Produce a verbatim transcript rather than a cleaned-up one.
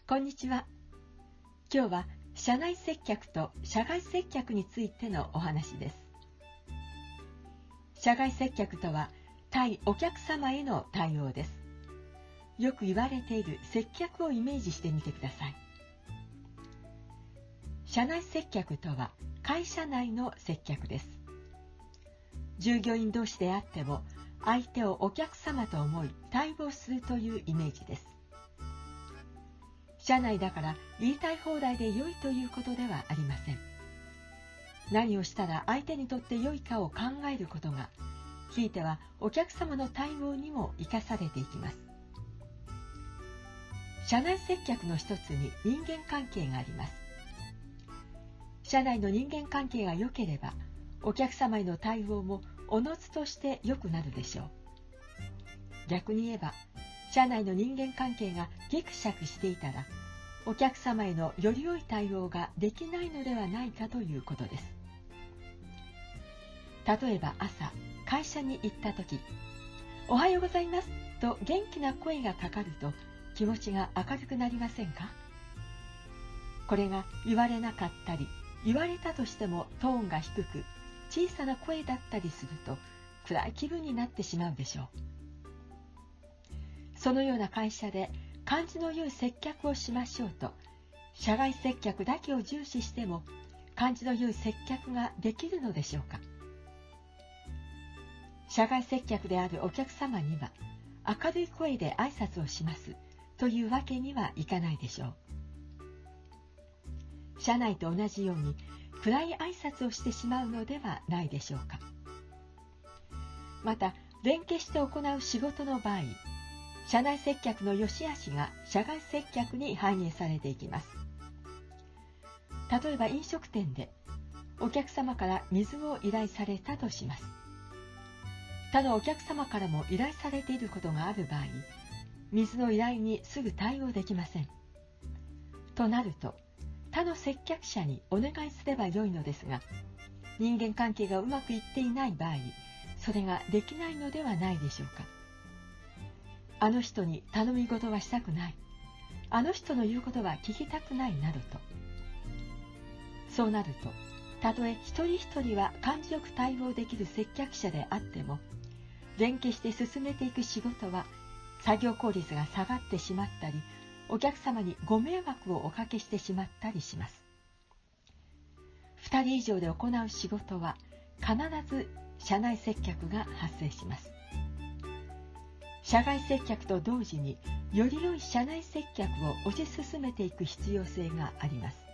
こんにちは。今日は社内接客と社外接客についてのお話です。社外接客とは対お客様への対応です。よく言われている接客をイメージしてみてください。社内接客とは会社内の接客です。従業員同士であっても相手をお客様と思い対応するというイメージです。社内だから言いたい放題で良いということではありません。何をしたら相手にとって良いかを考えることが、ひいてはお客様の対応にも生かされていきます。社内接客の一つに人間関係があります。社内の人間関係が良ければ、お客様への対応もおのずとして良くなるでしょう。逆に言えば、社内の人間関係がギクシャクしていたら、お客様へのより良い対応ができないのではないかということです。例えば朝、会社に行ったとき、おはようございますと元気な声がかかると気持ちが明るくなりませんか？これが言われなかったり、言われたとしてもトーンが低く、小さな声だったりすると暗い気分になってしまうでしょう。そのような会社で感じの良い接客をしましょうと、社外接客だけを重視しても感じの良い接客ができるのでしょうか。社外接客であるお客様には明るい声で挨拶をしますというわけにはいかないでしょう。社内と同じように暗い挨拶をしてしまうのではないでしょうか。また、連携して行う仕事の場合、社内接客の良し悪しが社外接客に反映されていきます。例えば飲食店でお客様から水を依頼されたとします。他のお客様からも依頼されていることがある場合、水の依頼にすぐ対応できません。となると、他の接客者にお願いすればよいのですが、人間関係がうまくいっていない場合、それができないのではないでしょうか。あの人に頼み事はしたくない。あの人の言うことは聞きたくないなどと。そうなると、たとえ一人一人は感じよく対応できる接客者であっても、連携して進めていく仕事は作業効率が下がってしまったり、お客様にご迷惑をおかけしてしまったりします。二人以上で行う仕事は必ず社内接客が発生します。社外接客と同時により良い社内接客を推し進めていく必要性があります。